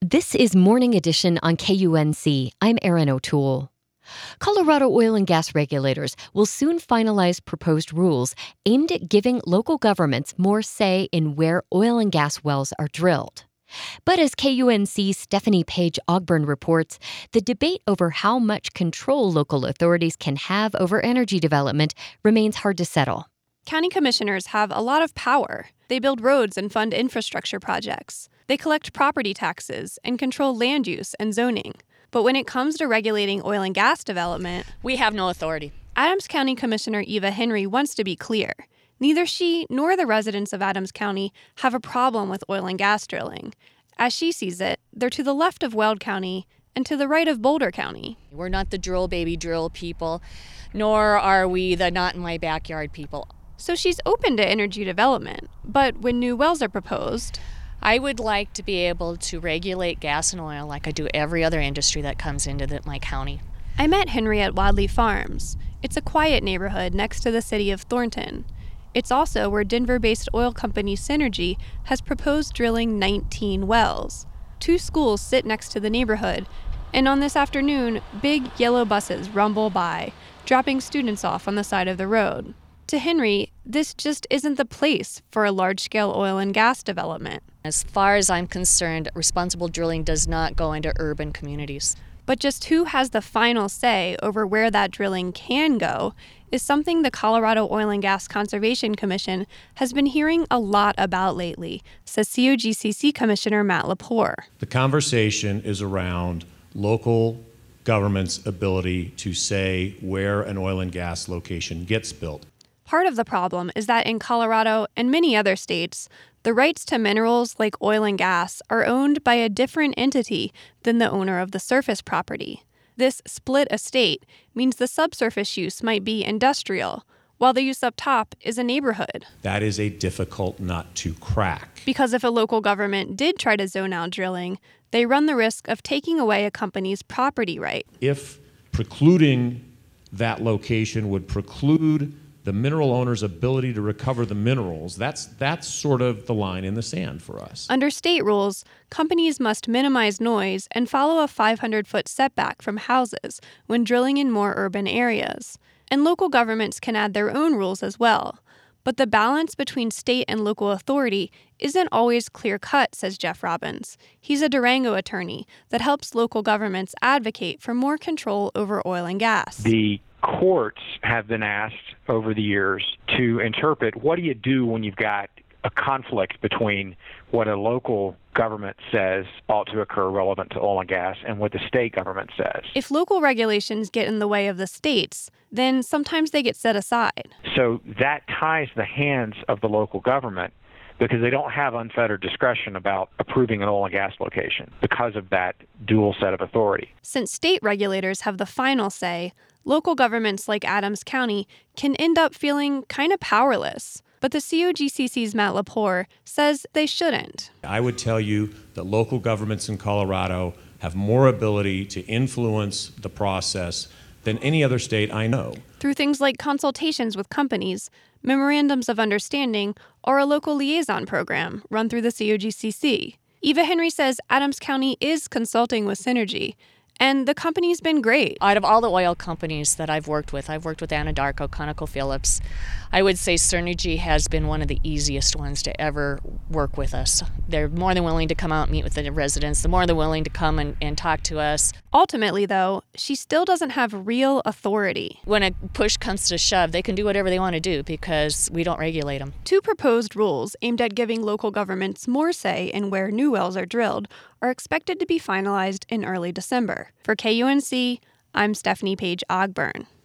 This is Morning Edition on KUNC. I'm Erin O'Toole. Colorado oil and gas regulators will soon finalize proposed rules aimed at giving local governments more say in where oil and gas wells are drilled. But as KUNC's Stephanie Page Ogburn reports, the debate over how much control local authorities can have over energy development remains hard to settle. County commissioners have a lot of power. They build roads and fund infrastructure projects. They collect property taxes and control land use and zoning. But when it comes to regulating oil and gas development, we have no authority. Adams County Commissioner Eva Henry wants to be clear. Neither she nor the residents of Adams County have a problem with oil and gas drilling. As she sees it, they're to the left of Weld County and to the right of Boulder County. We're not the drill baby drill people, nor are we the not in my backyard people. So she's open to energy development, but when new wells are proposed, I would like to be able to regulate gas and oil like I do every other industry that comes into my county. I met Henry at Wadley Farms. It's a quiet neighborhood next to the city of Thornton. It's also where Denver-based oil company Synergy has proposed drilling 19 wells. 2 schools sit next to the neighborhood, and on this afternoon, big yellow buses rumble by, dropping students off on the side of the road. To Henry, this just isn't the place for a large-scale oil and gas development. As far as I'm concerned, responsible drilling does not go into urban communities. But just who has the final say over where that drilling can go is something the Colorado Oil and Gas Conservation Commission has been hearing a lot about lately, says COGCC Commissioner Matt Lepore. The conversation is around local government's ability to say where an oil and gas location gets built. Part of the problem is that in Colorado and many other states, the rights to minerals like oil and gas are owned by a different entity than the owner of the surface property. This split estate means the subsurface use might be industrial, while the use up top is a neighborhood. That is a difficult nut to crack. Because if a local government did try to zone out drilling, they run the risk of taking away a company's property right. If precluding that location would preclude the mineral owner's ability to recover the minerals, that's sort of the line in the sand for us. Under state rules, companies must minimize noise and follow a 500-foot setback from houses when drilling in more urban areas. And local governments can add their own rules as well. But the balance between state and local authority isn't always clear-cut, says Jeff Robbins. He's a Durango attorney that helps local governments advocate for more control over oil and gas. The courts have been asked over the years to interpret what do you do when you've got a conflict between what a local government says ought to occur relevant to oil and gas and what the state government says. If local regulations get in the way of the states, then sometimes they get set aside. So that ties the hands of the local government because they don't have unfettered discretion about approving an oil and gas location because of that dual set of authority. Since state regulators have the final say, local governments like Adams County can end up feeling kind of powerless. But the COGCC's Matt Lepore says they shouldn't. I would tell you that local governments in Colorado have more ability to influence the process than any other state I know. Through things like consultations with companies, memorandums of understanding, or a local liaison program run through the COGCC. Eva Henry says Adams County is consulting with Synergy, and the company's been great. Out of all the oil companies that I've worked with Anadarko, ConocoPhillips, I would say Synergy has been one of the easiest ones to ever work with us. They're more than willing to come out and meet with the residents. They're more than willing to come and talk to us. Ultimately, though, she still doesn't have real authority. When a push comes to shove, they can do whatever they want to do because we don't regulate them. 2 proposed rules aimed at giving local governments more say in where new wells are drilled are expected to be finalized in early December. For KUNC, I'm Stephanie Page Ogburn.